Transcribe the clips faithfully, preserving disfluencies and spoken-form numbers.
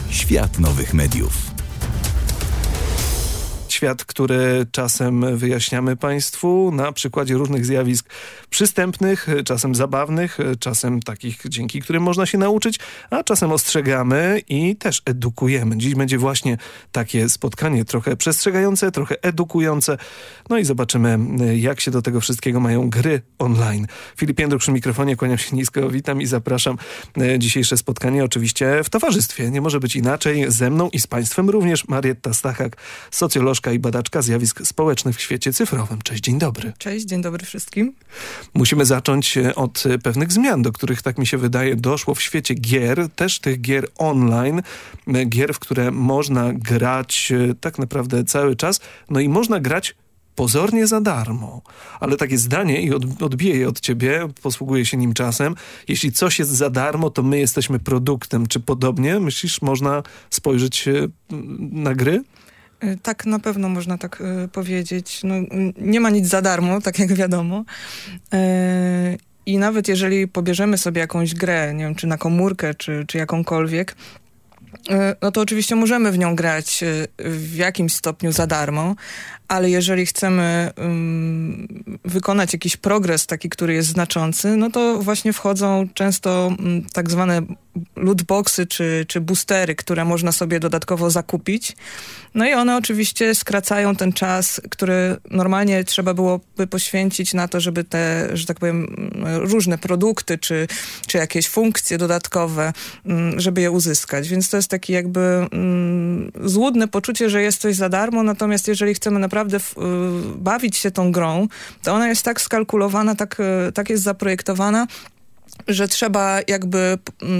Świat nowych mediów. Świat, który czasem wyjaśniamy Państwu na przykładzie różnych zjawisk przystępnych, czasem zabawnych, czasem takich, dzięki którym można się nauczyć, a czasem ostrzegamy i też edukujemy. Dziś będzie właśnie takie spotkanie, trochę przestrzegające, trochę edukujące. No i zobaczymy, jak się do tego wszystkiego mają gry online. Filip Jędruk przy mikrofonie, kłaniam się nisko, witam i zapraszam. Dzisiejsze spotkanie oczywiście w towarzystwie. Nie może być inaczej. Ze mną i z Państwem również Marietta Stachak, socjolożka i badaczka zjawisk społecznych w świecie cyfrowym. Cześć, dzień dobry. Cześć, dzień dobry wszystkim. Musimy zacząć od pewnych zmian, do których, tak mi się wydaje, doszło w świecie gier, też tych gier online, gier, w które można grać tak naprawdę cały czas, no i można grać pozornie za darmo. Ale takie zdanie, i od, odbiję je od ciebie, posługuję się nim czasem, jeśli coś jest za darmo, to my jesteśmy produktem. Czy podobnie, myślisz, można spojrzeć na gry? Tak, na pewno można tak y, powiedzieć. No, nie ma nic za darmo, tak jak wiadomo. Y, I nawet jeżeli pobierzemy sobie jakąś grę, nie wiem, czy na komórkę, czy, czy jakąkolwiek, y, no to oczywiście możemy w nią grać y, w jakimś stopniu za darmo, ale jeżeli chcemy y, wykonać jakiś progres taki, który jest znaczący, no to właśnie wchodzą często y, tak zwane lootboxy czy, czy boostery, które można sobie dodatkowo zakupić. No i one oczywiście skracają ten czas, który normalnie trzeba byłoby poświęcić na to, żeby te, że tak powiem, różne produkty czy, czy jakieś funkcje dodatkowe, żeby je uzyskać. Więc to jest takie jakby mm, złudne poczucie, że jest coś za darmo, natomiast jeżeli chcemy naprawdę w, bawić się tą grą, to ona jest tak skalkulowana, tak, tak jest zaprojektowana, że trzeba jakby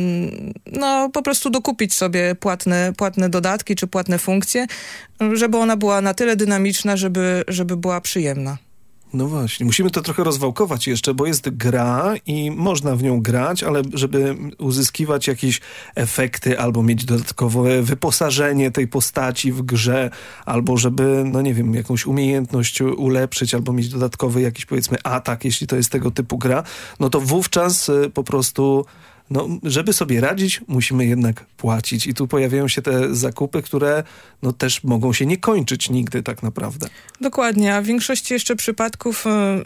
no po prostu dokupić sobie płatne, płatne dodatki czy płatne funkcje, żeby ona była na tyle dynamiczna, żeby, żeby była przyjemna. No właśnie, musimy to trochę rozwałkować jeszcze, bo jest gra i można w nią grać, ale żeby uzyskiwać jakieś efekty albo mieć dodatkowe wyposażenie tej postaci w grze, albo żeby, no nie wiem, jakąś umiejętność ulepszyć, albo mieć dodatkowy jakiś, powiedzmy, atak, jeśli to jest tego typu gra, no to wówczas po prostu... No, żeby sobie radzić, musimy jednak płacić. I tu pojawiają się te zakupy, które no, też mogą się nie kończyć nigdy tak naprawdę. Dokładnie, a w większości jeszcze przypadków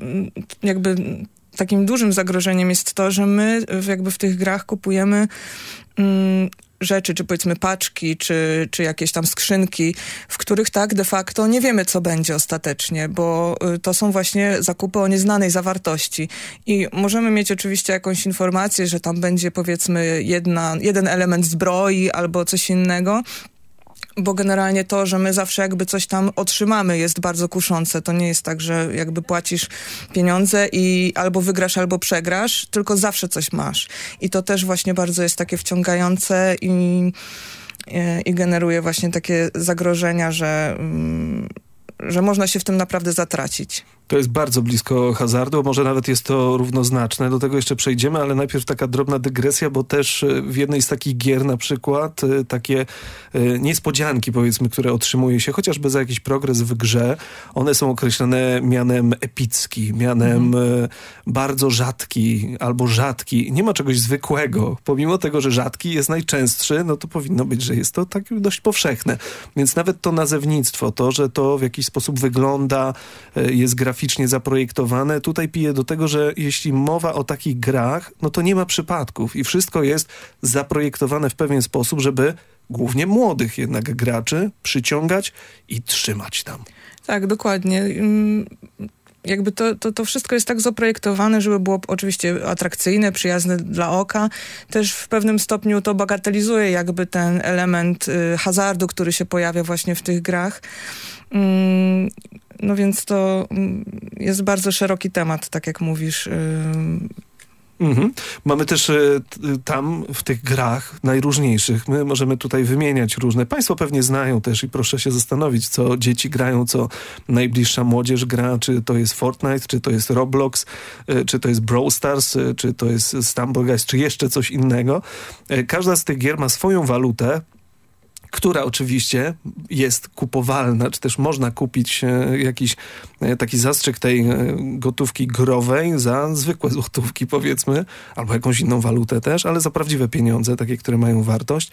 jakby takim dużym zagrożeniem jest to, że my jakby w tych grach kupujemy mm, rzeczy, czy powiedzmy paczki, czy, czy jakieś tam skrzynki, w których tak de facto nie wiemy, co będzie ostatecznie, bo to są właśnie zakupy o nieznanej zawartości. I możemy mieć oczywiście jakąś informację, że tam będzie powiedzmy jedna, jeden element zbroi albo coś innego, bo generalnie to, że my zawsze jakby coś tam otrzymamy, jest bardzo kuszące. To nie jest tak, że jakby płacisz pieniądze i albo wygrasz, albo przegrasz, tylko zawsze coś masz. I to też właśnie bardzo jest takie wciągające i, i, i generuje właśnie takie zagrożenia, że, że można się w tym naprawdę zatracić. To jest bardzo blisko hazardu, może nawet jest to równoznaczne. Do tego jeszcze przejdziemy, ale najpierw taka drobna dygresja, bo też w jednej z takich gier na przykład takie niespodzianki, powiedzmy, które otrzymuje się chociażby za jakiś progres w grze, one są określone mianem epicki, mianem mm. bardzo rzadki albo rzadki. Nie ma czegoś zwykłego. Pomimo tego, że rzadki jest najczęstszy, no to powinno być, że jest to tak dość powszechne. Więc nawet to nazewnictwo, to, że to w jakiś sposób wygląda, jest graficznie zaprojektowane, tutaj pije do tego, że jeśli mowa o takich grach, no to nie ma przypadków i wszystko jest zaprojektowane w pewien sposób, żeby głównie młodych jednak graczy przyciągać i trzymać tam. Tak, dokładnie. Jakby to, to, to wszystko jest tak zaprojektowane, żeby było oczywiście atrakcyjne, przyjazne dla oka. Też w pewnym stopniu to bagatelizuje jakby ten element y, hazardu, który się pojawia właśnie w tych grach. Mm, no więc to jest bardzo szeroki temat, tak jak mówisz. Mhm. Mamy też y, tam w tych grach najróżniejszych, my możemy tutaj wymieniać różne, państwo pewnie znają też i proszę się zastanowić, co dzieci grają, co najbliższa młodzież gra, czy to jest Fortnite, czy to jest Roblox, y, czy to jest Brawl Stars, y, czy to jest Stumble Guys, czy jeszcze coś innego. Y, każda z tych gier ma swoją walutę, która oczywiście jest kupowalna, czy też można kupić jakiś taki zastrzyk tej gotówki growej za zwykłe złotówki, powiedzmy, albo jakąś inną walutę też, ale za prawdziwe pieniądze, takie, które mają wartość.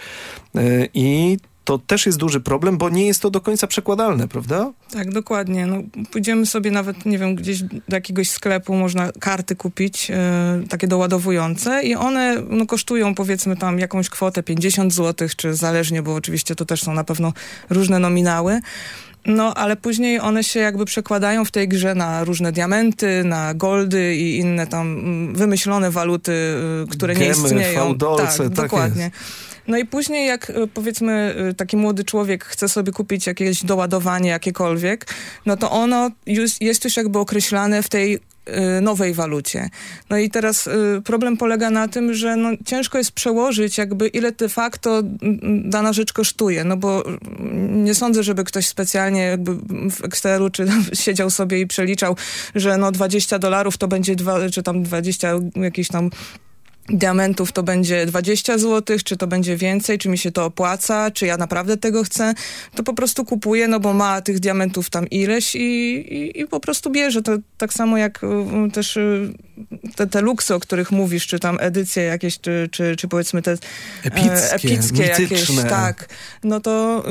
I to też jest duży problem, bo nie jest to do końca przekładalne, prawda? Tak, dokładnie. No, pójdziemy sobie nawet, nie wiem, gdzieś do jakiegoś sklepu, można karty kupić, e, takie doładowujące i one no, kosztują powiedzmy tam jakąś kwotę pięćdziesiąt złotych, czy zależnie, bo oczywiście to też są na pewno różne nominały. No, ale później one się jakby przekładają w tej grze na różne diamenty, na goldy i inne tam wymyślone waluty, które Gemy, nie istnieją. fałdolce, tak, tak dokładnie. Jest. No i później jak powiedzmy taki młody człowiek chce sobie kupić jakieś doładowanie jakiekolwiek, no to ono już, jest już jakby określane w tej nowej walucie. No i teraz y, problem polega na tym, że no, ciężko jest przełożyć jakby ile de facto dana rzecz kosztuje, no bo nie sądzę, żeby ktoś specjalnie jakby w Excelu czy siedział sobie i przeliczał, że no dwadzieścia dolarów to będzie dwa, czy tam dwadzieścia jakichś tam diamentów to będzie dwadzieścia złotych, czy to będzie więcej, czy mi się to opłaca, czy ja naprawdę tego chcę, to po prostu kupuję, no bo ma tych diamentów tam ileś i, i, i po prostu bierze. To tak samo jak y, też y, te, te luksy, o których mówisz, czy tam edycje jakieś, czy, czy, czy powiedzmy te epickie, e, epickie jakieś, tak, no to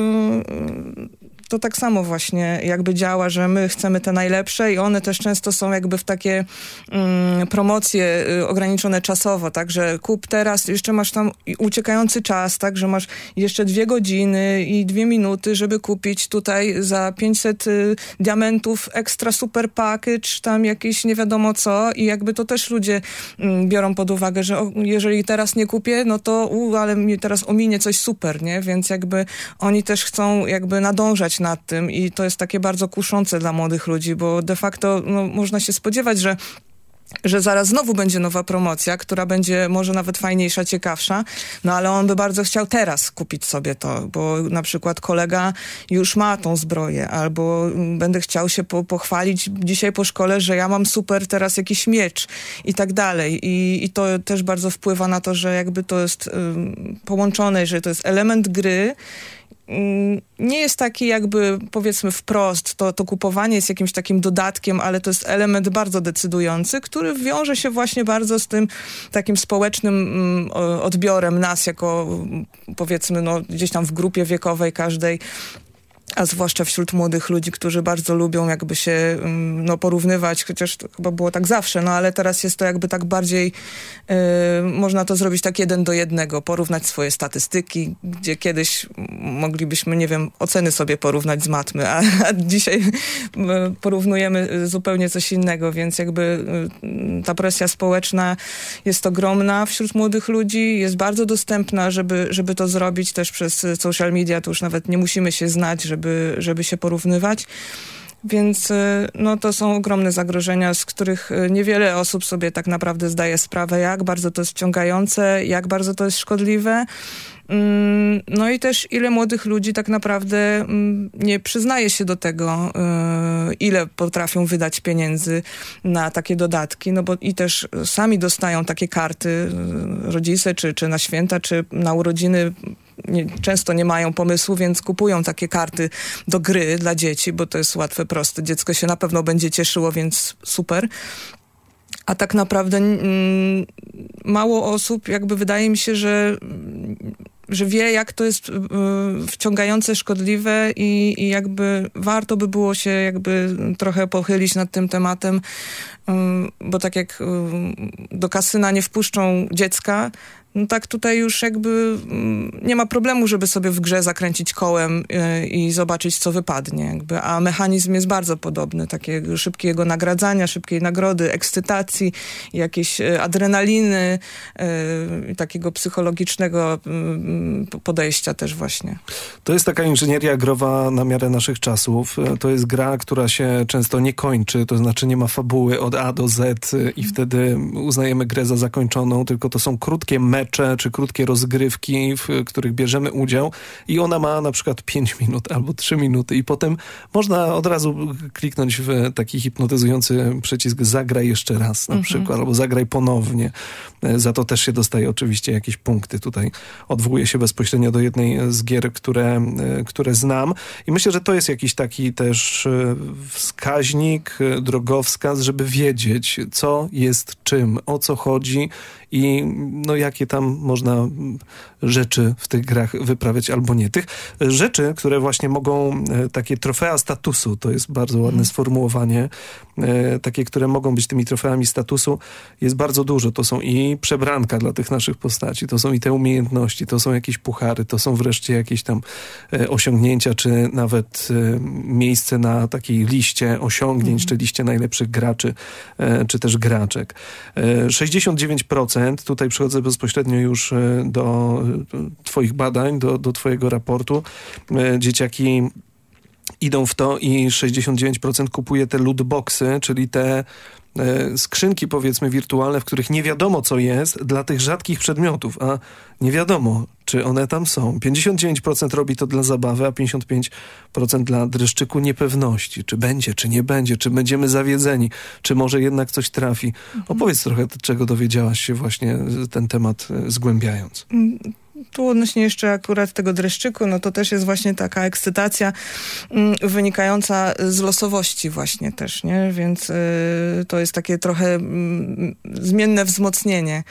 y, to tak samo właśnie jakby działa, że my chcemy te najlepsze i one też często są jakby w takie mm, promocje y, ograniczone czasowo, tak, że kup teraz, jeszcze masz tam uciekający czas, tak, że masz jeszcze dwie godziny i dwie minuty, żeby kupić tutaj za pięćset y, diamentów ekstra super package, tam jakieś nie wiadomo co i jakby to też ludzie y, biorą pod uwagę, że o, jeżeli teraz nie kupię, no to u, ale mnie teraz ominie coś super, nie, więc jakby oni też chcą jakby nadążać nad tym i to jest takie bardzo kuszące dla młodych ludzi, bo de facto no, można się spodziewać, że że zaraz znowu będzie nowa promocja, która będzie może nawet fajniejsza, ciekawsza, no ale on by bardzo chciał teraz kupić sobie to, bo na przykład kolega już ma tą zbroję, albo będę chciał się po, pochwalić dzisiaj po szkole, że ja mam super teraz jakiś miecz i tak dalej. I, i to też bardzo wpływa na to, że jakby to jest um, połączone, że to jest element gry, nie jest taki jakby powiedzmy wprost, to, to kupowanie jest jakimś takim dodatkiem, ale to jest element bardzo decydujący, który wiąże się właśnie bardzo z tym takim społecznym odbiorem nas jako powiedzmy no, gdzieś tam w grupie wiekowej każdej, a zwłaszcza wśród młodych ludzi, którzy bardzo lubią jakby się no, porównywać, chociaż to chyba było tak zawsze, no ale teraz jest to jakby tak bardziej, yy, można to zrobić tak jeden do jednego, porównać swoje statystyki, gdzie kiedyś moglibyśmy, nie wiem, oceny sobie porównać z matmy, a, a dzisiaj porównujemy zupełnie coś innego, więc jakby yy, ta presja społeczna jest ogromna wśród młodych ludzi, jest bardzo dostępna, żeby, żeby to zrobić też przez social media, to już nawet nie musimy się znać, żeby Żeby, żeby się porównywać. Więc no, to są ogromne zagrożenia, z których niewiele osób sobie tak naprawdę zdaje sprawę, jak bardzo to jest wciągające, jak bardzo to jest szkodliwe. No i też ile młodych ludzi tak naprawdę nie przyznaje się do tego, ile potrafią wydać pieniędzy na takie dodatki, no bo i też sami dostają takie karty rodzice, czy, czy na święta, czy na urodziny. Nie, często nie mają pomysłu, więc kupują takie karty do gry dla dzieci, bo to jest łatwe, proste. Dziecko się na pewno będzie cieszyło, więc super. A tak naprawdę mm, mało osób, jakby wydaje mi się, że, że wie, jak to jest y, wciągające, szkodliwe i, i jakby warto by było się jakby trochę pochylić nad tym tematem, y, bo tak jak y, do kasyna nie wpuszczą dziecka, no tak tutaj już jakby nie ma problemu, żeby sobie w grze zakręcić kołem yy, i zobaczyć, co wypadnie. Jakby. A mechanizm jest bardzo podobny. Takie szybkiego nagradzania, szybkiej nagrody, ekscytacji, jakiejś yy, adrenaliny, yy, takiego psychologicznego yy, podejścia też właśnie. To jest taka inżynieria growa na miarę naszych czasów. To jest gra, która się często nie kończy, to znaczy nie ma fabuły od A do Z i wtedy uznajemy grę za zakończoną, tylko to są krótkie mecze, mecze, czy krótkie rozgrywki, w których bierzemy udział i ona ma na przykład pięć minut albo trzy minuty i potem można od razu kliknąć w taki hipnotyzujący przycisk zagraj jeszcze raz na mhm. przykład, albo zagraj ponownie. Za to też się dostaje oczywiście jakieś punkty. Tutaj odwołuję się bezpośrednio do jednej z gier, które, które znam i myślę, że to jest jakiś taki też wskaźnik, drogowskaz, żeby wiedzieć, co jest czym, o co chodzi i no, jakie tam można rzeczy w tych grach wyprawiać albo nie. Tych rzeczy, które właśnie mogą, takie trofea statusu, to jest bardzo ładne mm. sformułowanie, takie, które mogą być tymi trofeami statusu, jest bardzo dużo. To są i przebranka dla tych naszych postaci, to są i te umiejętności, to są jakieś puchary, to są wreszcie jakieś tam osiągnięcia, czy nawet miejsce na takiej liście osiągnięć, mm. czy liście najlepszych graczy, czy też graczek. sześćdziesiąt dziewięć procent, tutaj przechodzę bezpośrednio już do twoich badań, do, do twojego raportu. Dzieciaki idą w to i sześćdziesiąt dziewięć procent kupuje te lootboxy, czyli te skrzynki, powiedzmy, wirtualne, w których nie wiadomo, co jest, dla tych rzadkich przedmiotów, a nie wiadomo, czy one tam są. pięćdziesiąt dziewięć procent robi to dla zabawy, a pięćdziesiąt pięć procent dla dreszczyku niepewności. Czy będzie, czy nie będzie, czy będziemy zawiedzeni, czy może jednak coś trafi. Mhm. Opowiedz trochę, czego dowiedziałaś się właśnie ten temat zgłębiając. Tu odnośnie jeszcze akurat tego dreszczyku, no to też jest właśnie taka ekscytacja mm, wynikająca z losowości właśnie też, nie? Więc y, to jest takie trochę mm, zmienne wzmocnienie,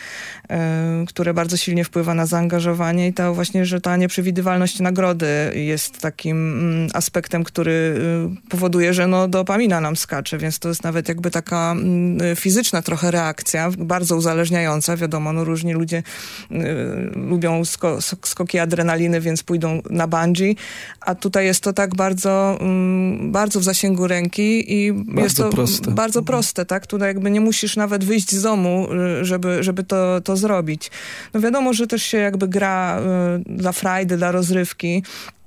y, które bardzo silnie wpływa na zaangażowanie i to właśnie, że ta nieprzewidywalność nagrody jest takim mm, aspektem, który y, powoduje, że no dopamina nam skacze, więc to jest nawet jakby taka y, fizyczna trochę reakcja, bardzo uzależniająca. Wiadomo, no różni ludzie y, lubią skoki adrenaliny, więc pójdą na bungee, a tutaj jest to tak bardzo, um, bardzo w zasięgu ręki i bardzo jest to proste. bardzo proste, tak? Tutaj jakby nie musisz nawet wyjść z domu, żeby, żeby to, to zrobić. No wiadomo, że też się jakby gra y, dla frajdy, dla rozrywki,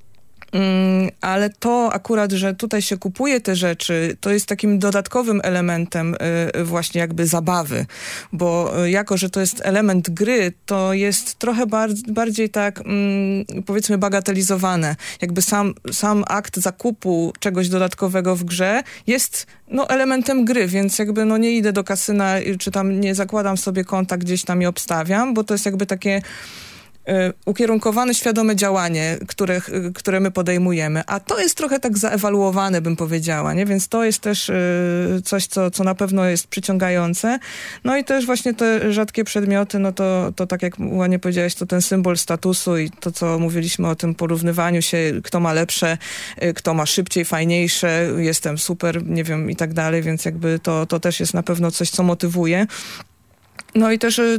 Mm, ale to akurat, że tutaj się kupuje te rzeczy, to jest takim dodatkowym elementem y, właśnie jakby zabawy, bo y, jako, że to jest element gry, to jest trochę bar bardziej tak mm, powiedzmy bagatelizowane. Jakby sam, sam akt zakupu czegoś dodatkowego w grze jest no, elementem gry, więc jakby no, nie idę do kasyna, czy tam nie zakładam sobie konta gdzieś tam i obstawiam, bo to jest jakby takie ukierunkowane, świadome działanie, które, które my podejmujemy. A to jest trochę tak zaewaluowane, bym powiedziała, nie? Więc to jest też y, coś, co, co na pewno jest przyciągające. No i też właśnie te rzadkie przedmioty, no to, to tak jak ładnie powiedziałeś, to ten symbol statusu i to, co mówiliśmy o tym porównywaniu się, kto ma lepsze, y, kto ma szybciej, fajniejsze, jestem super, nie wiem, i tak dalej, więc jakby to, to też jest na pewno coś, co motywuje. No i też y,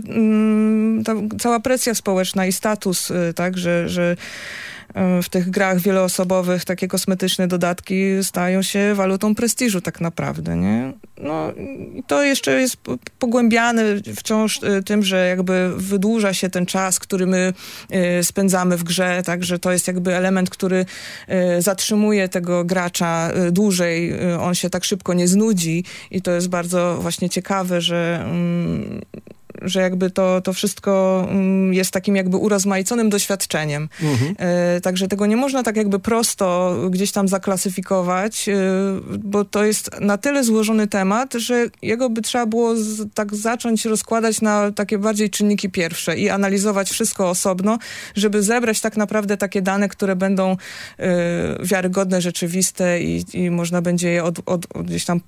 ta cała presja społeczna i status, y, tak, że, że y, w tych grach wieloosobowych takie kosmetyczne dodatki stają się walutą prestiżu tak naprawdę, nie? No i to jeszcze jest pogłębiane wciąż y, tym, że jakby wydłuża się ten czas, który my y, spędzamy w grze, tak, że to jest jakby element, który y, zatrzymuje tego gracza y, dłużej, y, on się tak szybko nie znudzi i to jest bardzo właśnie ciekawe, że y, że jakby to, to wszystko jest takim jakby urozmaiconym doświadczeniem. Mhm. E, także tego nie można tak jakby prosto gdzieś tam zaklasyfikować, e, bo to jest na tyle złożony temat, że jego by trzeba było z, tak zacząć rozkładać na takie bardziej czynniki pierwsze i analizować wszystko osobno, żeby zebrać tak naprawdę takie dane, które będą e, wiarygodne, rzeczywiste i, i można będzie je od, od, od gdzieś tam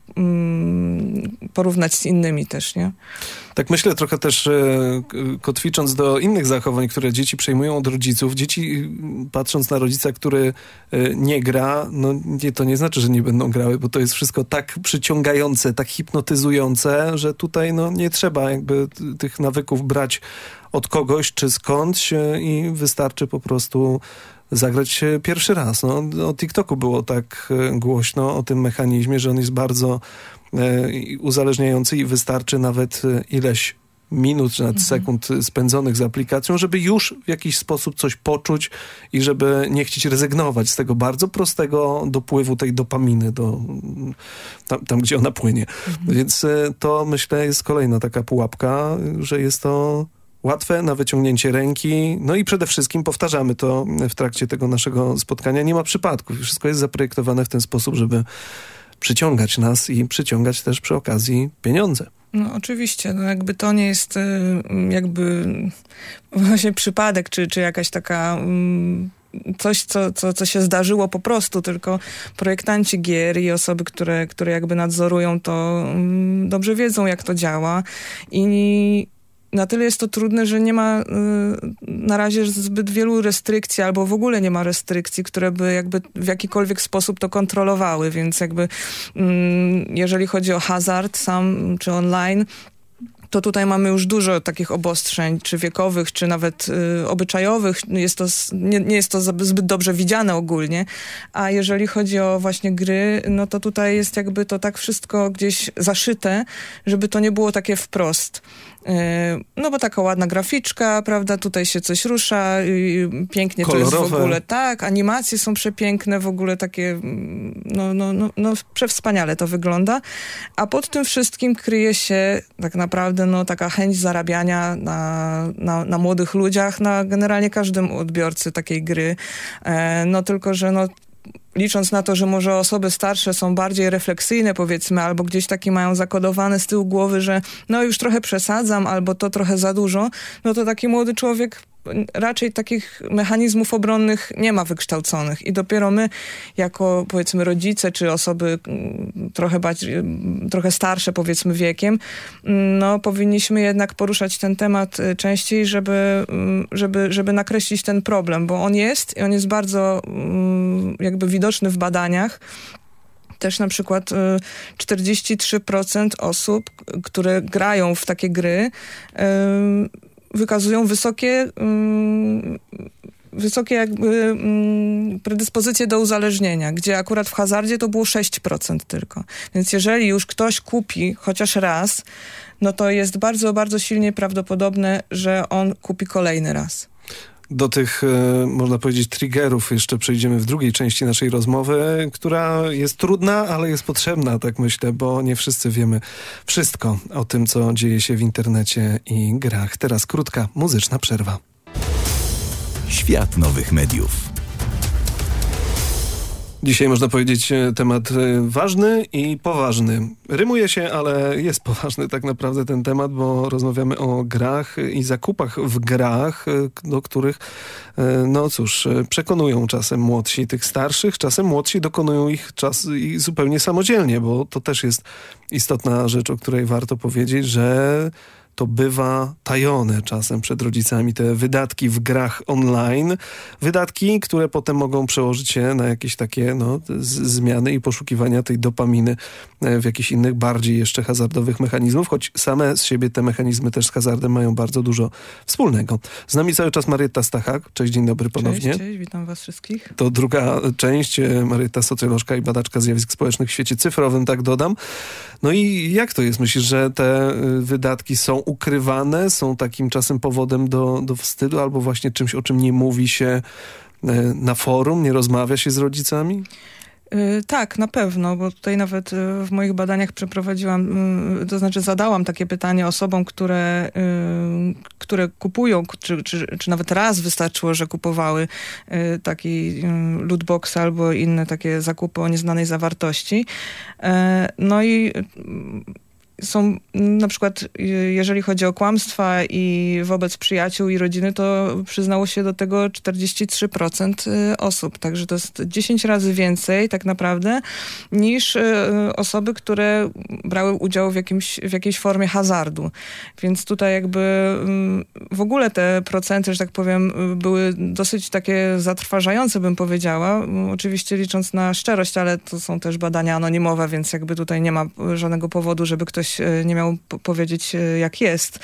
mm, porównać z innymi też, nie? Tak myślę trochę też e, kotwicząc do innych zachowań, które dzieci przejmują od rodziców. Dzieci patrząc na rodzica, który e, nie gra, no nie, to nie znaczy, że nie będą grały, bo to jest wszystko tak przyciągające, tak hipnotyzujące, że tutaj no nie trzeba jakby t- tych nawyków brać od kogoś czy skądś e, i wystarczy po prostu zagrać pierwszy raz. No, o TikToku było tak e, głośno, o tym mechanizmie, że on jest bardzo uzależniający i wystarczy nawet ileś minut czy nawet mhm. sekund spędzonych z aplikacją, żeby już w jakiś sposób coś poczuć i żeby nie chcieć rezygnować z tego bardzo prostego dopływu tej dopaminy do, tam, tam gdzie ona płynie. Mhm. Więc to myślę jest kolejna taka pułapka, że jest to łatwe na wyciągnięcie ręki, no i przede wszystkim powtarzamy to w trakcie tego naszego spotkania, nie ma przypadków. Wszystko jest zaprojektowane w ten sposób, żeby przyciągać nas i przyciągać też przy okazji pieniądze. No oczywiście, no jakby to nie jest jakby właśnie przypadek, czy, czy jakaś taka coś, co, co, co się zdarzyło po prostu, tylko projektanci gier i osoby, które, które jakby nadzorują to, dobrze wiedzą, jak to działa i na tyle jest to trudne, że nie ma y, na razie zbyt wielu restrykcji, albo w ogóle nie ma restrykcji, które by jakby w jakikolwiek sposób to kontrolowały, więc jakby y, jeżeli chodzi o hazard sam czy online, to tutaj mamy już dużo takich obostrzeń, czy wiekowych, czy nawet y, obyczajowych. Jest to, nie, nie jest to zbyt dobrze widziane ogólnie. A jeżeli chodzi o właśnie gry, no to tutaj jest jakby to tak wszystko gdzieś zaszyte, żeby to nie było takie wprost. No bo taka ładna graficzka, prawda, tutaj się coś rusza, pięknie kolorowe. To jest w ogóle, tak, animacje są przepiękne, w ogóle takie, no, no, no, no przewspaniale to wygląda, a pod tym wszystkim kryje się tak naprawdę no taka chęć zarabiania na, na, na młodych ludziach, na generalnie każdym odbiorcy takiej gry, no tylko, że no licząc na to, że może osoby starsze są bardziej refleksyjne, powiedzmy, albo gdzieś taki mają zakodowane z tyłu głowy, że no już trochę przesadzam, albo to trochę za dużo, no to taki młody człowiek raczej takich mechanizmów obronnych nie ma wykształconych i dopiero my, jako powiedzmy rodzice, czy osoby trochę, bardziej, trochę starsze powiedzmy wiekiem, no powinniśmy jednak poruszać ten temat częściej, żeby, żeby, żeby nakreślić ten problem, bo on jest i on jest bardzo jakby widoczny w badaniach. Też na przykład czterdzieści trzy procent osób, które grają w takie gry, wykazują wysokie, um, wysokie jakby um, predyspozycje do uzależnienia, gdzie akurat w hazardzie to było sześć procent tylko. Więc jeżeli już ktoś kupi chociaż raz, no to jest bardzo, bardzo silnie prawdopodobne, że on kupi kolejny raz. Do tych, można powiedzieć, triggerów jeszcze przejdziemy w drugiej części naszej rozmowy, która jest trudna, ale jest potrzebna, tak myślę, bo nie wszyscy wiemy wszystko o tym, co dzieje się w internecie i grach. Teraz krótka muzyczna przerwa. Świat nowych mediów. Dzisiaj można powiedzieć temat ważny i poważny. Rymuje się, ale jest poważny tak naprawdę ten temat, bo rozmawiamy o grach i zakupach w grach, do których, no cóż, przekonują czasem młodsi tych starszych, czasem młodsi dokonują ich czas i zupełnie samodzielnie, bo to też jest istotna rzecz, o której warto powiedzieć, że to bywa tajone czasem przed rodzicami, te wydatki w grach online. Wydatki, które potem mogą przełożyć się na jakieś takie no, z- zmiany i poszukiwania tej dopaminy w jakichś innych, bardziej jeszcze hazardowych mechanizmów, choć same z siebie te mechanizmy też z hazardem mają bardzo dużo wspólnego. Z nami cały czas Marietta Stachak. Cześć, dzień dobry ponownie. Cześć, cześć, witam was wszystkich. To druga część. Marietta, socjolożka i badaczka zjawisk społecznych w świecie cyfrowym, tak dodam. No i jak to jest? Myślisz, że te wydatki są ukrywane, są takim czasem powodem do, do wstydu, albo właśnie czymś, o czym nie mówi się na forum, nie rozmawia się z rodzicami? Yy, tak, na pewno, bo tutaj nawet yy, w moich badaniach przeprowadziłam, yy, to znaczy zadałam takie pytanie osobom, które, yy, które kupują, czy, czy, czy nawet raz wystarczyło, że kupowały yy, taki yy, lootbox albo inne takie zakupy o nieznanej zawartości. Yy, no i yy, są na przykład, jeżeli chodzi o kłamstwa i wobec przyjaciół i rodziny, to przyznało się do tego czterdzieści trzy procent osób. Także to jest dziesięć razy więcej tak naprawdę niż osoby, które brały udział w, jakimś, w jakiejś formie hazardu. Więc tutaj jakby w ogóle te procenty, że tak powiem, były dosyć takie zatrważające, bym powiedziała. Oczywiście licząc na szczerość, ale to są też badania anonimowe, więc jakby tutaj nie ma żadnego powodu, żeby ktoś nie miał p- powiedzieć, jak jest.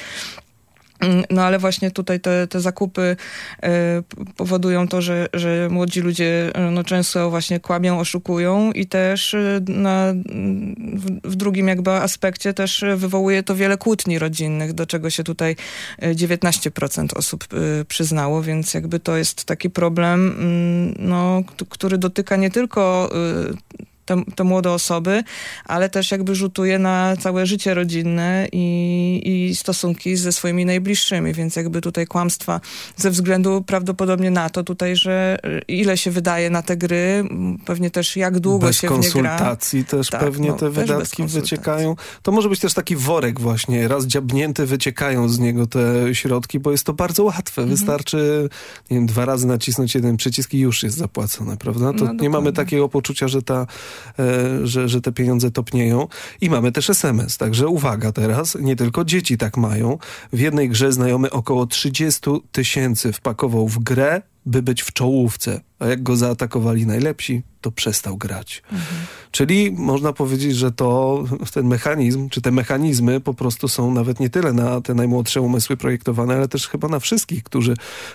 No ale właśnie tutaj te, te zakupy y, powodują to, że, że młodzi ludzie no, często właśnie kłamią, oszukują i też y, na, w, w drugim jakby aspekcie też wywołuje to wiele kłótni rodzinnych, do czego się tutaj dziewiętnaście procent osób y, przyznało, więc jakby to jest taki problem, y, no, k- który dotyka nie tylko y, te, te młode osoby, ale też jakby rzutuje na całe życie rodzinne i, i stosunki ze swoimi najbliższymi, więc jakby tutaj kłamstwa ze względu prawdopodobnie na to tutaj, że ile się wydaje na te gry, pewnie też jak długo bez się w nie gra. Bez konsultacji też tak, pewnie no, te wydatki wyciekają. To może być też taki worek właśnie, raz dziabnięty, wyciekają z niego te środki, bo jest to bardzo łatwe. Mhm. Wystarczy, nie wiem, dwa razy nacisnąć jeden przycisk i już jest zapłacone, prawda? To no, nie mamy takiego poczucia, że, ta, e, że, że te pieniądze topnieją. I mamy też es em es, także uwaga teraz, nie tylko dzieci tak mają. W jednej grze znajomy około trzydzieści tysięcy wpakował w grę, by być w czołówce. A jak go zaatakowali najlepsi, to przestał grać. Mhm. Czyli można powiedzieć, że to ten mechanizm, czy te mechanizmy po prostu są nawet nie tyle na te najmłodsze umysły projektowane, ale też chyba na wszystkich, którzy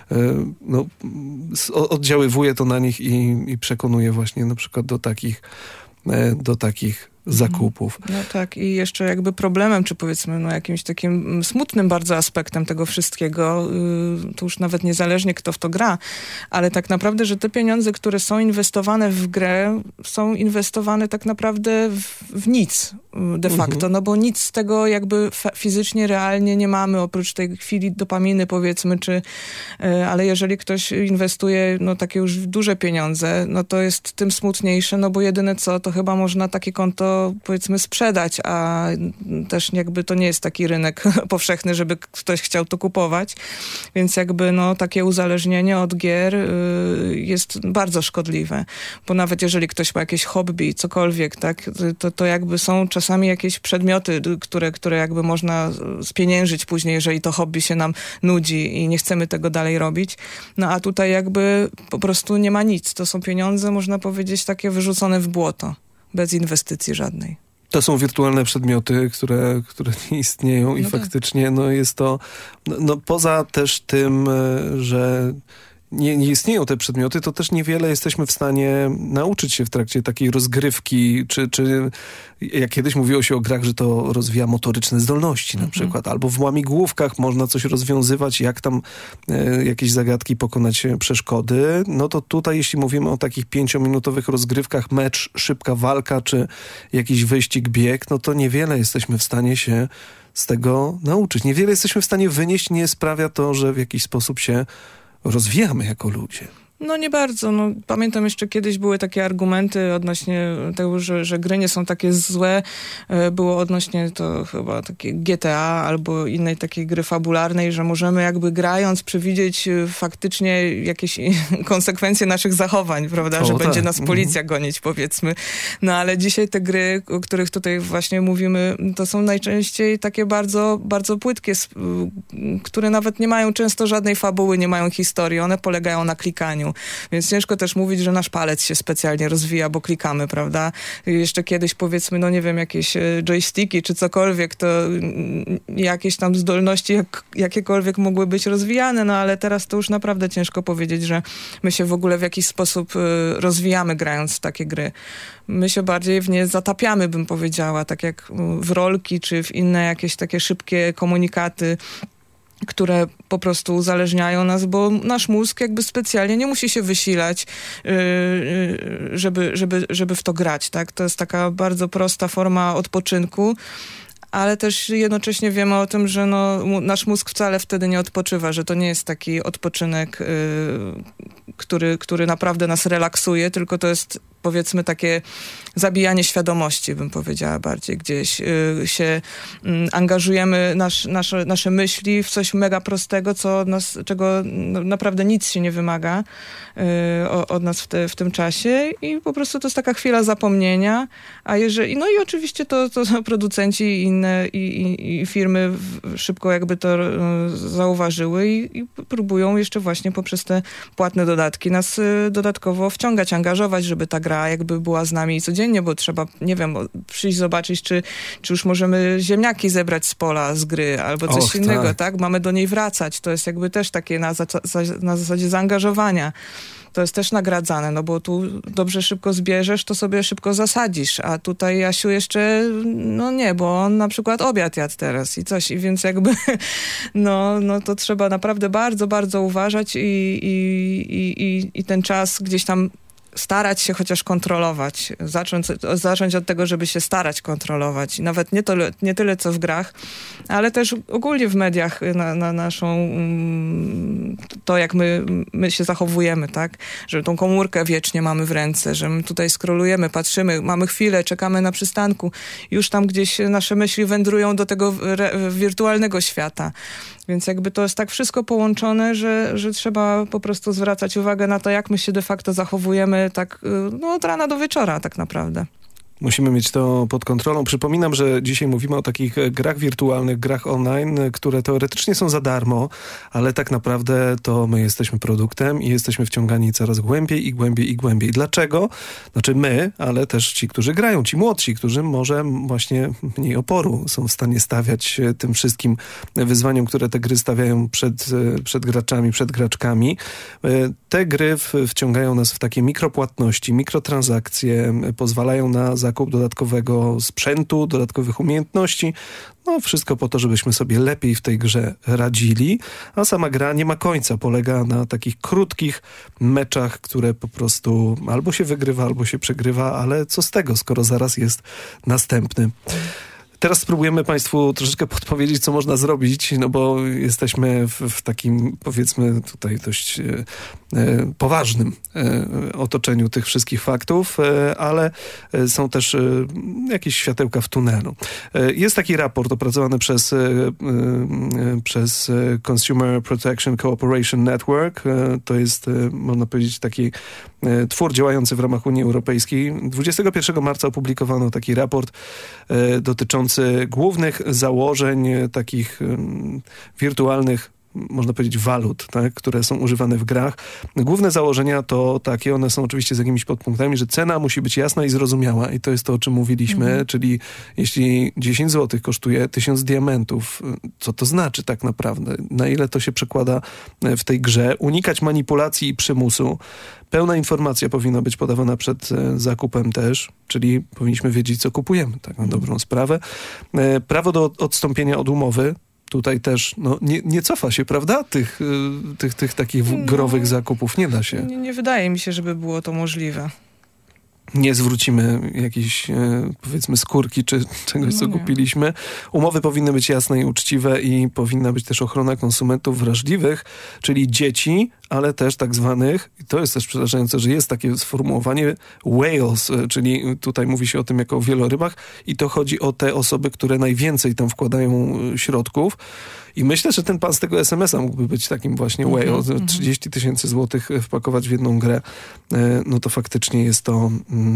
no, oddziaływuje to na nich i, i przekonuje właśnie na przykład do takich, do takich zakupów. No tak, i jeszcze jakby problemem, czy powiedzmy no jakimś takim smutnym bardzo aspektem tego wszystkiego, yy, to już nawet niezależnie kto w to gra, ale tak naprawdę, że te pieniądze, które są inwestowane w grę, są inwestowane tak naprawdę w, w nic de facto, mhm. no bo nic z tego jakby fizycznie, realnie nie mamy, oprócz tej chwili dopaminy powiedzmy, czy, yy, ale jeżeli ktoś inwestuje no takie już duże pieniądze, no to jest tym smutniejsze, no bo jedyne co, to chyba można takie konto powiedzmy sprzedać, a też jakby to nie jest taki rynek powszechny, żeby ktoś chciał to kupować, więc jakby no takie uzależnienie od gier y, jest bardzo szkodliwe, bo nawet jeżeli ktoś ma jakieś hobby, cokolwiek, tak, to, to jakby są czasami jakieś przedmioty, które, które jakby można spieniężyć później, jeżeli to hobby się nam nudzi i nie chcemy tego dalej robić, no a tutaj jakby po prostu nie ma nic, to są pieniądze, można powiedzieć, takie wyrzucone w błoto. Bez inwestycji żadnej. To są wirtualne przedmioty, które, które nie istnieją i no faktycznie tak. no jest to, no, no poza też tym, że nie, nie istnieją te przedmioty, to też niewiele jesteśmy w stanie nauczyć się w trakcie takiej rozgrywki, czy, czy jak kiedyś mówiło się o grach, że to rozwija motoryczne zdolności na mhm. przykład, albo w łamigłówkach można coś rozwiązywać, jak tam e, jakieś zagadki pokonać przeszkody, no to tutaj jeśli mówimy o takich pięciominutowych rozgrywkach, mecz, szybka walka, czy jakiś wyścig, bieg, no to niewiele jesteśmy w stanie się z tego nauczyć. Niewiele jesteśmy w stanie wynieść, nie sprawia to, że w jakiś sposób się rozwijamy jako ludzie. No nie bardzo. No, pamiętam jeszcze kiedyś były takie argumenty odnośnie tego, że, że gry nie są takie złe. Było odnośnie to chyba takie G T A albo innej takiej gry fabularnej, że możemy jakby grając przewidzieć faktycznie jakieś konsekwencje naszych zachowań, prawda? O, że tak. będzie nas policja mhm. gonić, powiedzmy. No ale dzisiaj te gry, o których tutaj właśnie mówimy, to są najczęściej takie bardzo, bardzo płytkie, które nawet nie mają często żadnej fabuły, nie mają historii. One polegają na klikaniu. Więc ciężko też mówić, że nasz palec się specjalnie rozwija, bo klikamy, prawda? Jeszcze kiedyś powiedzmy, no nie wiem, jakieś joysticki czy cokolwiek, to jakieś tam zdolności jak, jakiekolwiek mogły być rozwijane, no ale teraz to już naprawdę ciężko powiedzieć, że my się w ogóle w jakiś sposób rozwijamy grając w takie gry. My się bardziej w nie zatapiamy, bym powiedziała, tak jak w rolki czy w inne jakieś takie szybkie komunikaty, które po prostu uzależniają nas, bo nasz mózg jakby specjalnie nie musi się wysilać, yy, żeby, żeby, żeby w to grać, tak? To jest taka bardzo prosta forma odpoczynku, ale też jednocześnie wiemy o tym, że no, nasz mózg wcale wtedy nie odpoczywa, że to nie jest taki odpoczynek, yy, który, który naprawdę nas relaksuje, tylko to jest powiedzmy takie zabijanie świadomości, bym powiedziała bardziej. Gdzieś y, się y, angażujemy nasz, nasze, nasze myśli w coś mega prostego, co od nas, czego no, naprawdę nic się nie wymaga y, o, od nas w, te, w tym czasie i po prostu to jest taka chwila zapomnienia, a jeżeli, no i oczywiście to, to producenci i inne i, i, i firmy w, szybko jakby to y, zauważyły i, i próbują jeszcze właśnie poprzez te płatne dodatki nas y, dodatkowo wciągać, angażować, żeby ta gra jakby była z nami codziennie, bo trzeba, nie wiem, przyjść zobaczyć, czy, czy już możemy ziemniaki zebrać z pola, z gry, albo coś Och, innego, tak. tak? Mamy do niej wracać. To jest jakby też takie na, za, na zasadzie zaangażowania. To jest też nagradzane, no bo tu dobrze szybko zbierzesz, to sobie szybko zasadzisz, a tutaj Jasiu jeszcze, no nie, bo on na przykład obiad jadł teraz i coś, i więc jakby, no, no to trzeba naprawdę bardzo, bardzo uważać i, i, i, i ten czas gdzieś tam starać się chociaż kontrolować. Zacząć, zacząć od tego, żeby się starać kontrolować. I nawet nie, to, nie tyle, co w grach, ale też ogólnie w mediach na, na naszą, to jak my, my się zachowujemy, tak? Że tą komórkę wiecznie mamy w ręce, że my tutaj scrollujemy, patrzymy, mamy chwilę, czekamy na przystanku. Już tam gdzieś nasze myśli wędrują do tego re, wirtualnego świata. Więc jakby to jest tak wszystko połączone, że, że trzeba po prostu zwracać uwagę na to, jak my się de facto zachowujemy tak no, od rana do wieczora tak naprawdę. Musimy mieć to pod kontrolą. Przypominam, że dzisiaj mówimy o takich grach wirtualnych, grach online, które teoretycznie są za darmo, ale tak naprawdę to my jesteśmy produktem i jesteśmy wciągani coraz głębiej i głębiej i głębiej. Dlaczego? Znaczy my, ale też ci, którzy grają, ci młodsi, którzy może właśnie mniej oporu są w stanie stawiać tym wszystkim wyzwaniom, które te gry stawiają przed, przed graczami, przed graczkami. Te gry wciągają nas w takie mikropłatności, mikrotransakcje, pozwalają na zakup dodatkowego sprzętu, dodatkowych umiejętności. No wszystko po to, żebyśmy sobie lepiej w tej grze radzili, a sama gra nie ma końca. Polega na takich krótkich meczach, które po prostu albo się wygrywa, albo się przegrywa, ale co z tego, skoro zaraz jest następny. Teraz spróbujemy Państwu troszeczkę podpowiedzieć, co można zrobić, no bo jesteśmy w, w takim, powiedzmy, tutaj dość e, e, poważnym e, otoczeniu tych wszystkich faktów, e, ale są też e, jakieś światełka w tunelu. E, jest taki raport opracowany przez, e, e, przez Consumer Protection Cooperation Network. E, to jest, e, można powiedzieć, taki e, twór działający w ramach Unii Europejskiej. dwudziestego pierwszego marca opublikowano taki raport e, dotyczący głównych założeń takich um, wirtualnych, można powiedzieć, walut, tak, które są używane w grach. Główne założenia to takie, one są oczywiście z jakimiś podpunktami, że cena musi być jasna i zrozumiała i to jest to, o czym mówiliśmy, mhm. czyli jeśli dziesięć złotych kosztuje tysiąc diamentów, co to znaczy tak naprawdę? Na ile to się przekłada w tej grze? Unikać manipulacji i przymusu. Pełna informacja powinna być podawana przed zakupem też, czyli powinniśmy wiedzieć, co kupujemy, tak na dobrą sprawę. Prawo do odstąpienia od umowy. Tutaj też no, nie, nie cofa się, prawda? Tych, tych, tych takich growych no, zakupów nie da się. Nie, nie wydaje mi się, żeby było to możliwe. Nie zwrócimy jakiejś, e, powiedzmy, skórki czy czegoś, co no kupiliśmy. Umowy powinny być jasne i uczciwe i powinna być też ochrona konsumentów wrażliwych, czyli dzieci, ale też tak zwanych, i to jest też przerażające, że jest takie sformułowanie whales, czyli tutaj mówi się o tym jako o wielorybach i to chodzi o te osoby, które najwięcej tam wkładają środków. I myślę, że ten pan z tego es em es a mógłby być takim właśnie whale. Mm-hmm. trzydzieści tysięcy złotych wpakować w jedną grę, no to faktycznie jest to,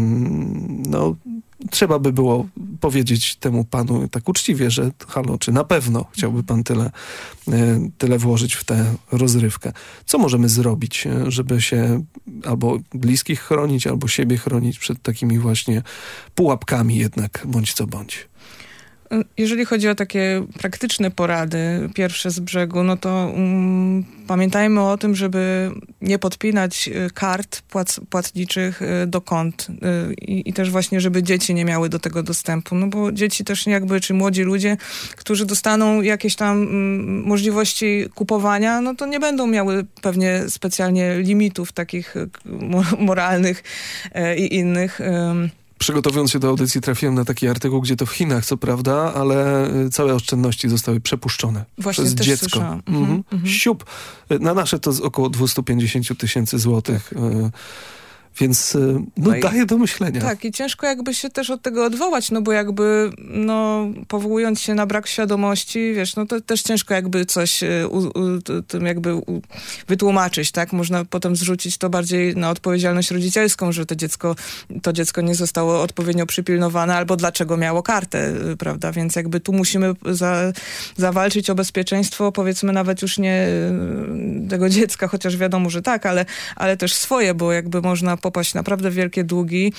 no trzeba by było powiedzieć temu panu tak uczciwie, że halo, czy na pewno chciałby pan tyle, tyle włożyć w tę rozrywkę. Co możemy zrobić, żeby się albo bliskich chronić, albo siebie chronić przed takimi właśnie pułapkami jednak, bądź co bądź? Jeżeli chodzi o takie praktyczne porady, pierwsze z brzegu, no to um, pamiętajmy o tym, żeby nie podpinać kart płac, płatniczych do kont I, i też właśnie, żeby dzieci nie miały do tego dostępu, no bo dzieci też jakby, czy młodzi ludzie, którzy dostaną jakieś tam um, możliwości kupowania, no to nie będą miały pewnie specjalnie limitów takich moralnych e, i innych. Um, Przygotowując się do audycji trafiłem na taki artykuł, gdzie to w Chinach, co prawda, ale całe oszczędności zostały przepuszczone Właśnie przez też dziecko. Słyszałam. Mhm. Mm-hmm. Siup. Na nasze to około dwieście pięćdziesiąt tysięcy złotych. Tak. Więc no, no daje do myślenia. Tak, i ciężko jakby się też od tego odwołać, no bo jakby, no powołując się na brak świadomości, wiesz, no to też ciężko jakby coś u, u, tym jakby u, wytłumaczyć, tak? Można potem zrzucić to bardziej na odpowiedzialność rodzicielską, że to dziecko, to dziecko nie zostało odpowiednio przypilnowane, albo dlaczego miało kartę, prawda? Więc jakby tu musimy za, zawalczyć o bezpieczeństwo, powiedzmy nawet już nie tego dziecka, chociaż wiadomo, że tak, ale, ale też swoje, bo jakby można popaść naprawdę wielkie długi,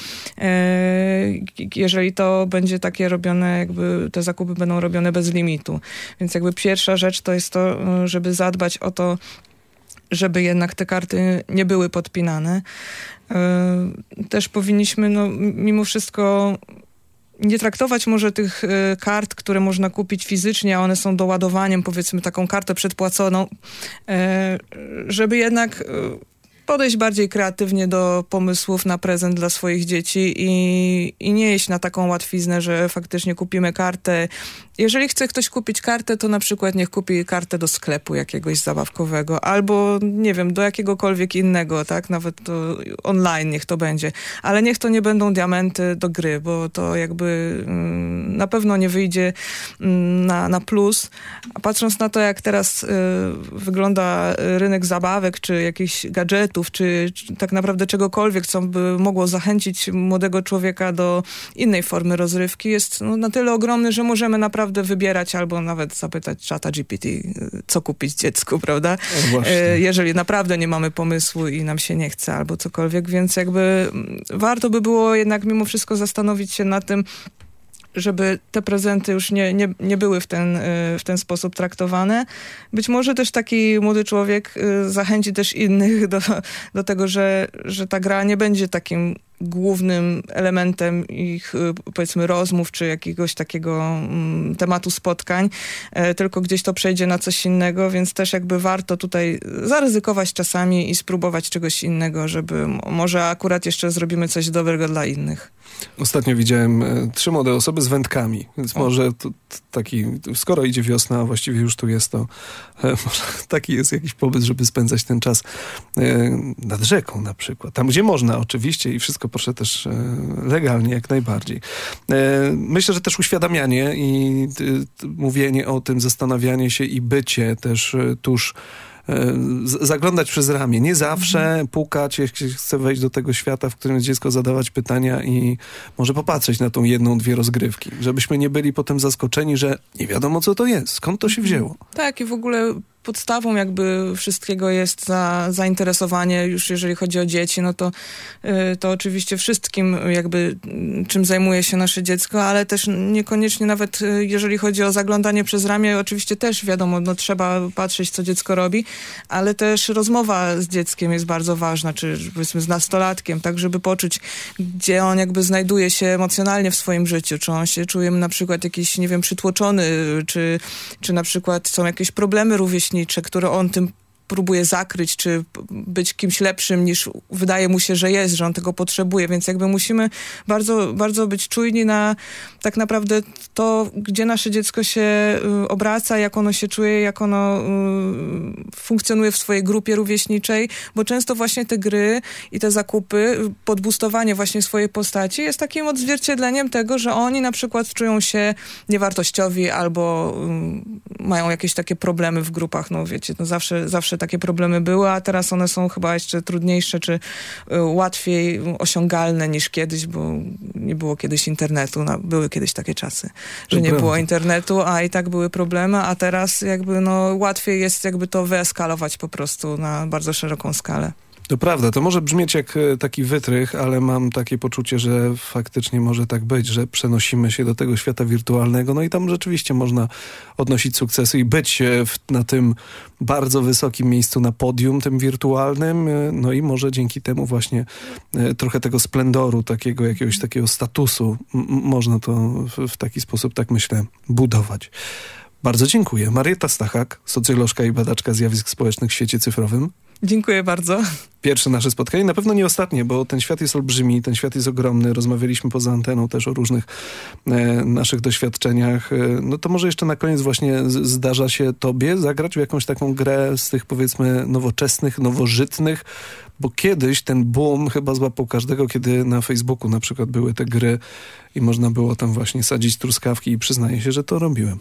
jeżeli to będzie takie robione, jakby te zakupy będą robione bez limitu. Więc jakby pierwsza rzecz to jest to, żeby zadbać o to, żeby jednak te karty nie były podpinane. Też powinniśmy, no, mimo wszystko nie traktować może tych kart, które można kupić fizycznie, a one są doładowaniem, powiedzmy taką kartę przedpłaconą, żeby jednak podejść bardziej kreatywnie do pomysłów na prezent dla swoich dzieci i, i nie iść na taką łatwiznę, że faktycznie kupimy kartę. Jeżeli chce ktoś kupić kartę, to na przykład niech kupi kartę do sklepu jakiegoś zabawkowego albo, nie wiem, do jakiegokolwiek innego, tak? Nawet to online niech to będzie. Ale niech to nie będą diamenty do gry, bo to jakby mm, na pewno nie wyjdzie mm, na, na plus. A patrząc na to, jak teraz y, wygląda rynek zabawek, czy jakichś gadżetów, czy, czy tak naprawdę czegokolwiek, co by mogło zachęcić młodego człowieka do innej formy rozrywki, jest no, na tyle ogromny, że możemy naprawdę wybierać albo nawet zapytać czata G P T, co kupić dziecku, prawda? O, jeżeli naprawdę nie mamy pomysłu i nam się nie chce albo cokolwiek, więc jakby warto by było jednak mimo wszystko zastanowić się nad tym, żeby te prezenty już nie, nie, nie były w ten, w ten sposób traktowane. Być może też taki młody człowiek zachęci też innych do, do tego, że, że ta gra nie będzie takim głównym elementem ich, powiedzmy, rozmów, czy jakiegoś takiego mm, tematu spotkań, e, tylko gdzieś to przejdzie na coś innego, więc też jakby warto tutaj zaryzykować czasami i spróbować czegoś innego, żeby m- może akurat jeszcze zrobimy coś dobrego dla innych. Ostatnio widziałem e, trzy młode osoby z wędkami, więc o. może to, to taki, skoro idzie wiosna, a właściwie już tu jest, to e, może taki jest jakiś pomysł, żeby spędzać ten czas e, nad rzeką na przykład. Tam, gdzie można oczywiście i wszystko proszę też e, legalnie, jak najbardziej. E, myślę, że też uświadamianie i e, mówienie o tym, zastanawianie się i bycie też e, tuż z- zaglądać przez ramię. Nie zawsze mhm. pukać, jak się chce wejść do tego świata, w którym jest dziecko, zadawać pytania i może popatrzeć na tą jedną, dwie rozgrywki. Żebyśmy nie byli potem zaskoczeni, że nie wiadomo, co to jest. Skąd to się wzięło? Tak, i w ogóle podstawą jakby wszystkiego jest za, zainteresowanie, już jeżeli chodzi o dzieci, no to, y, to oczywiście wszystkim jakby czym zajmuje się nasze dziecko, ale też niekoniecznie nawet y, jeżeli chodzi o zaglądanie przez ramię, oczywiście też wiadomo, no trzeba patrzeć, co dziecko robi, ale też rozmowa z dzieckiem jest bardzo ważna, czy powiedzmy z nastolatkiem, tak żeby poczuć, gdzie on jakby znajduje się emocjonalnie w swoim życiu, czy on się czuje na przykład jakiś, nie wiem, przytłoczony, czy, czy na przykład są jakieś problemy rówieśnicze, które on tym próbuje zakryć, czy być kimś lepszym niż wydaje mu się, że jest, że on tego potrzebuje, więc jakby musimy bardzo, bardzo być czujni na tak naprawdę to, gdzie nasze dziecko się y, obraca, jak ono się czuje, jak ono y, funkcjonuje w swojej grupie rówieśniczej, bo często właśnie te gry i te zakupy, podbustowanie właśnie swojej postaci jest takim odzwierciedleniem tego, że oni na przykład czują się niewartościowi albo y, mają jakieś takie problemy w grupach, no wiecie, no zawsze, zawsze takie problemy były, a teraz one są chyba jeszcze trudniejsze, czy y, łatwiej osiągalne niż kiedyś, bo nie było kiedyś internetu. No, były kiedyś takie czasy, że To nie prawda. było internetu, a i tak były problemy, a teraz jakby no łatwiej jest jakby to wyeskalować po prostu na bardzo szeroką skalę. To prawda, to może brzmieć jak e, taki wytrych, ale mam takie poczucie, że faktycznie może tak być, że przenosimy się do tego świata wirtualnego, no i tam rzeczywiście można odnosić sukcesy i być e, w, na tym bardzo wysokim miejscu na podium, tym wirtualnym, e, no i może dzięki temu właśnie e, trochę tego splendoru, takiego jakiegoś takiego statusu, m- można to w, w taki sposób, tak myślę, budować. Bardzo dziękuję. Marietta Stachak, socjolożka i badaczka zjawisk społecznych w świecie cyfrowym. Dziękuję bardzo. Pierwsze nasze spotkanie, na pewno nie ostatnie, bo ten świat jest olbrzymi, ten świat jest ogromny. Rozmawialiśmy poza anteną też o różnych e, naszych doświadczeniach. E, no to może jeszcze na koniec właśnie z, zdarza się tobie zagrać w jakąś taką grę z tych powiedzmy nowoczesnych, nowożytnych, bo kiedyś ten boom chyba złapał każdego, kiedy na Facebooku na przykład były te gry i można było tam właśnie sadzić truskawki i przyznaję się, że to robiłem.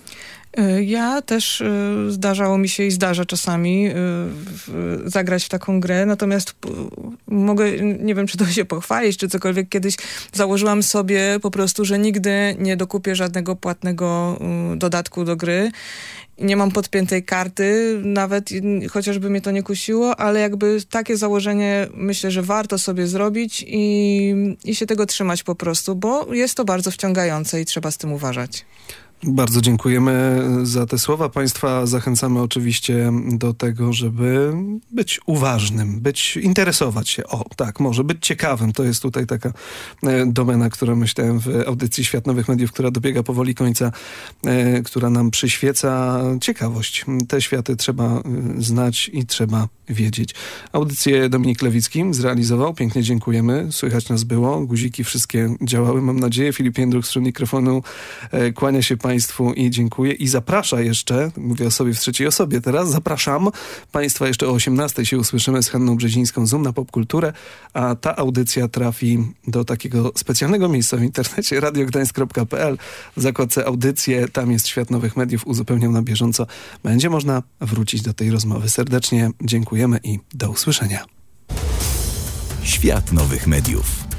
Ja też y, zdarzało mi się i zdarza czasami y, w, zagrać w taką grę, natomiast p- mogę, nie wiem, czy to się pochwalić, czy cokolwiek, kiedyś założyłam sobie po prostu, że nigdy nie dokupię żadnego płatnego y, dodatku do gry. Nie mam podpiętej karty, nawet y, chociażby mnie to nie kusiło, ale jakby takie założenie myślę, że warto sobie zrobić i, i się tego trzymać po prostu, bo jest to bardzo wciągające i trzeba z tym uważać. Bardzo dziękujemy za te słowa. Państwa zachęcamy oczywiście do tego, żeby być uważnym, być, interesować się. O, tak, może być ciekawym. To jest tutaj taka domena, którą myślałem w audycji Świat Nowych Mediów, która dobiega powoli końca, która nam przyświeca ciekawość. Te światy trzeba znać i trzeba wiedzieć. Audycję Dominik Lewicki zrealizował. Pięknie dziękujemy. Słychać nas było. Guziki wszystkie działały, mam nadzieję. Filip Jędruk z mikrofonu kłania się Państwu i dziękuję. I zaprasza jeszcze, mówię o sobie w trzeciej osobie teraz, zapraszam Państwa jeszcze o osiemnastej się usłyszymy z Hanną Brzezińską, Zoom na popkulturę, a ta audycja trafi do takiego specjalnego miejsca w internecie radio gdańsk kropka p l. W zakładce audycje, tam jest Świat Nowych Mediów, uzupełniam na bieżąco. Będzie można wrócić do tej rozmowy. Serdecznie dziękujemy i do usłyszenia. Świat Nowych Mediów.